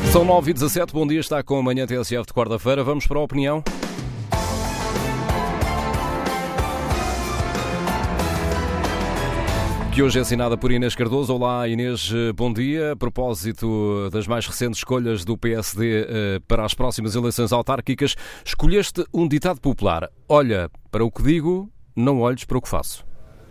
São 9h17, bom dia, está com a Manhã TSF de quarta-feira. Vamos para a opinião. Que hoje é assinada por Inês Cardoso. Olá Inês, bom dia. A propósito das mais recentes escolhas do PSD para as próximas eleições autárquicas, escolheste um ditado popular: olha para o que digo, não olhes para o que faço.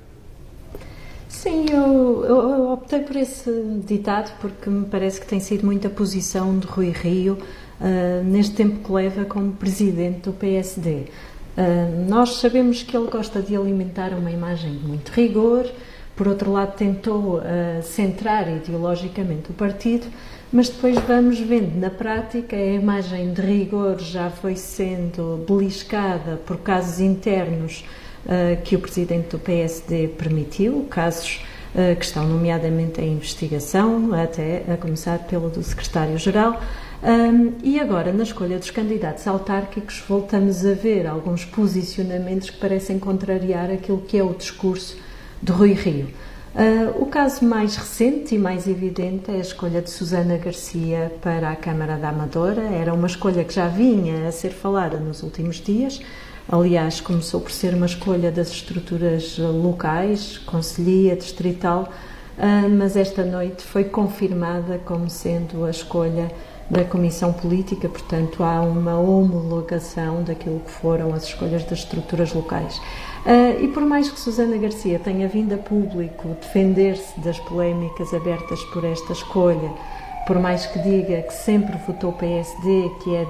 Sim, eu optei por esse ditado porque me parece que tem sido muita posição de Rui Rio neste tempo que leva como presidente do PSD. Nós sabemos que ele gosta de alimentar uma imagem de muito rigor, por outro lado tentou centrar ideologicamente o partido, mas depois vamos vendo na prática a imagem de rigor já foi sendo beliscada por casos internos que o presidente do PSD permitiu, casos que estão nomeadamente em investigação, até a começar pelo do secretário-geral, e agora na escolha dos candidatos autárquicos voltamos a ver alguns posicionamentos que parecem contrariar aquilo que é o discurso de Rui Rio. O caso mais recente e mais evidente é a escolha de Susana Garcia para a Câmara da Amadora. Era uma escolha que já vinha a ser falada nos últimos dias. Aliás, começou por ser uma escolha das estruturas locais, concelhia, distrital, mas esta noite foi confirmada como sendo a escolha da Comissão Política, portanto há uma homologação daquilo que foram as escolhas das estruturas locais. E por mais que Susana Garcia tenha vindo a público defender-se das polémicas abertas por esta escolha, por mais que diga que sempre votou PSD, que é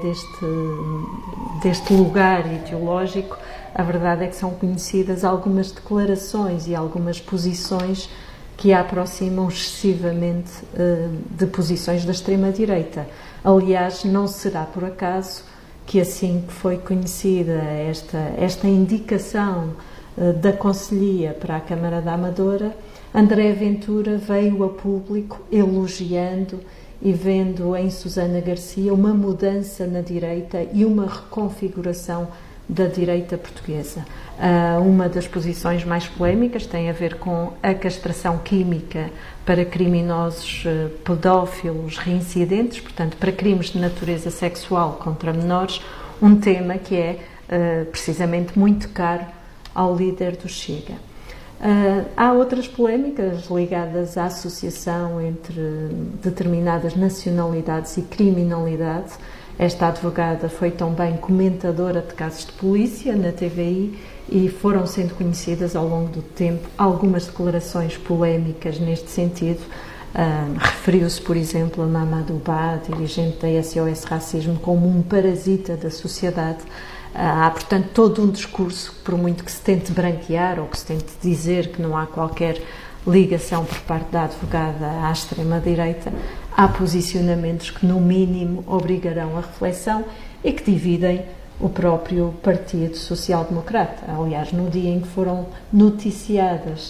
deste lugar ideológico, a verdade é que são conhecidas algumas declarações e algumas posições que a aproximam excessivamente de posições da extrema-direita. Aliás, não será por acaso que assim que foi conhecida esta indicação da Conselhia para a Câmara da Amadora, André Ventura veio a público elogiando e vendo em Susana Garcia uma mudança na direita e uma reconfiguração da direita portuguesa. Uma das posições mais polémicas tem a ver com a castração química para criminosos pedófilos reincidentes, portanto, para crimes de natureza sexual contra menores, um tema que é precisamente muito caro ao líder do Chega. Há outras polémicas ligadas à associação entre determinadas nacionalidades e criminalidade. Esta advogada foi também comentadora de casos de polícia na TVI e foram sendo conhecidas ao longo do tempo algumas declarações polémicas neste sentido. Referiu-se, por exemplo, a Mamadou Ba, dirigente da SOS Racismo, como um parasita da sociedade. Há, portanto, todo um discurso, por muito que se tente branquear ou que se tente dizer que não há qualquer ligação por parte da advogada à extrema-direita, há posicionamentos que, no mínimo, obrigarão a reflexão e que dividem o próprio Partido Social Democrata. Aliás, no dia em que foram noticiadas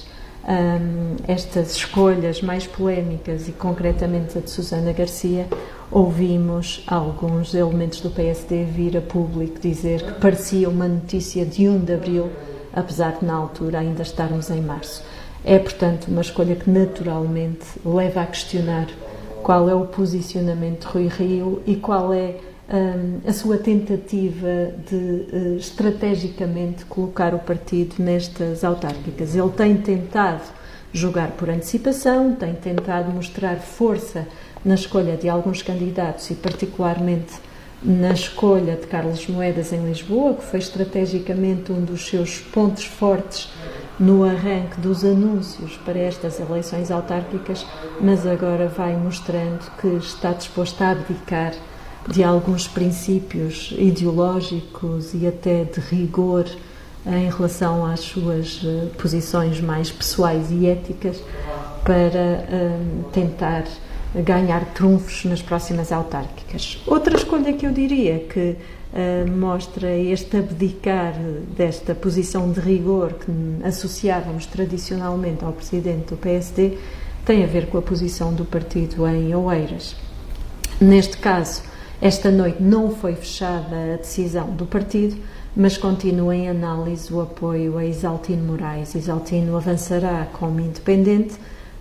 estas escolhas mais polémicas e, concretamente, a de Susana Garcia, ouvimos alguns elementos do PSD vir a público dizer que parecia uma notícia de 1 de abril, apesar de, na altura, ainda estarmos em março. É, portanto, uma escolha que naturalmente leva a questionar qual é o posicionamento de Rui Rio e qual é a sua tentativa de estrategicamente colocar o partido nestas autárquicas. Ele tem tentado jogar por antecipação, tem tentado mostrar força na escolha de alguns candidatos e particularmente na escolha de Carlos Moedas em Lisboa, que foi estrategicamente um dos seus pontos fortes no arranque dos anúncios para estas eleições autárquicas, mas agora vai mostrando que está disposto a abdicar de alguns princípios ideológicos e até de rigor em relação às suas posições mais pessoais e éticas para tentar ganhar trunfos nas próximas autárquicas. Outra escolha que eu diria que mostra este abdicar desta posição de rigor que associávamos tradicionalmente ao presidente do PSD tem a ver com a posição do partido em Oeiras. Neste caso, esta noite não foi fechada a decisão do partido, mas continua em análise o apoio a Isaltino Moraes. Isaltino avançará como independente,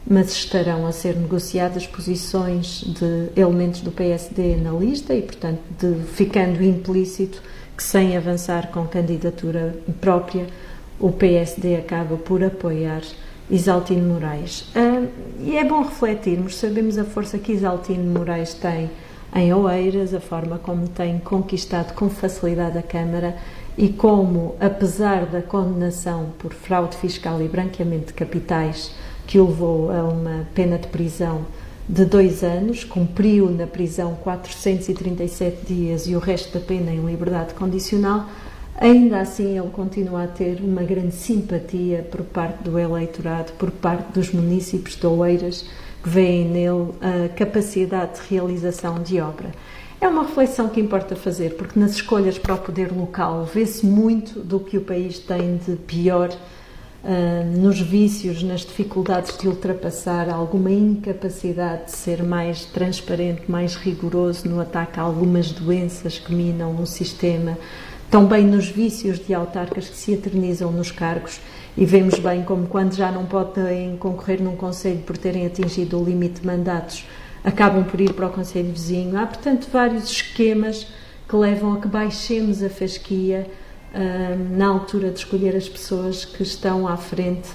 mas estarão a ser negociadas posições de elementos do PSD na lista e, portanto, ficando implícito que, sem avançar com candidatura própria, o PSD acaba por apoiar Isaltino Moraes. E é bom refletirmos, sabemos a força que Isaltino Moraes tem em Oeiras, a forma como tem conquistado com facilidade a Câmara e como, apesar da condenação por fraude fiscal e branqueamento de capitais, que o levou a uma pena de prisão de 2 anos, cumpriu na prisão 437 dias e o resto da pena em liberdade condicional, ainda assim ele continua a ter uma grande simpatia por parte do eleitorado, por parte dos municípios de Oeiras, que veem nele a capacidade de realização de obra. É uma reflexão que importa fazer, porque nas escolhas para o poder local vê-se muito do que o país tem de pior, nos vícios, nas dificuldades de ultrapassar, alguma incapacidade de ser mais transparente, mais rigoroso no ataque a algumas doenças que minam o sistema, também nos vícios de autarcas que se eternizam nos cargos, e vemos bem como, quando já não podem concorrer num concelho por terem atingido o limite de mandatos, acabam por ir para o concelho vizinho. Há, portanto, vários esquemas que levam a que baixemos a fasquia na altura de escolher as pessoas que estão à frente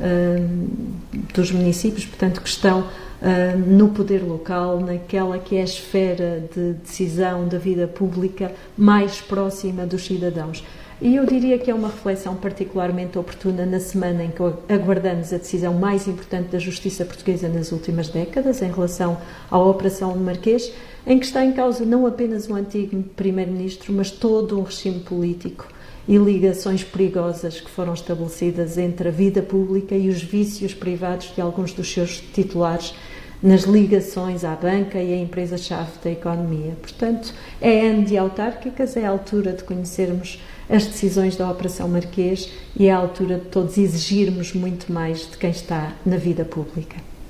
dos municípios, portanto, que estão no poder local, naquela que é a esfera de decisão da vida pública mais próxima dos cidadãos. E eu diria que é uma reflexão particularmente oportuna na semana em que aguardamos a decisão mais importante da justiça portuguesa nas últimas décadas, em relação à Operação Marquês, em que está em causa não apenas o antigo primeiro-ministro, mas todo um regime político e ligações perigosas que foram estabelecidas entre a vida pública e os vícios privados de alguns dos seus titulares nas ligações à banca e à empresa-chave da economia. Portanto, é ano de autárquicas, é a altura de conhecermos as decisões da Operação Marquês e é a altura de todos exigirmos muito mais de quem está na vida pública.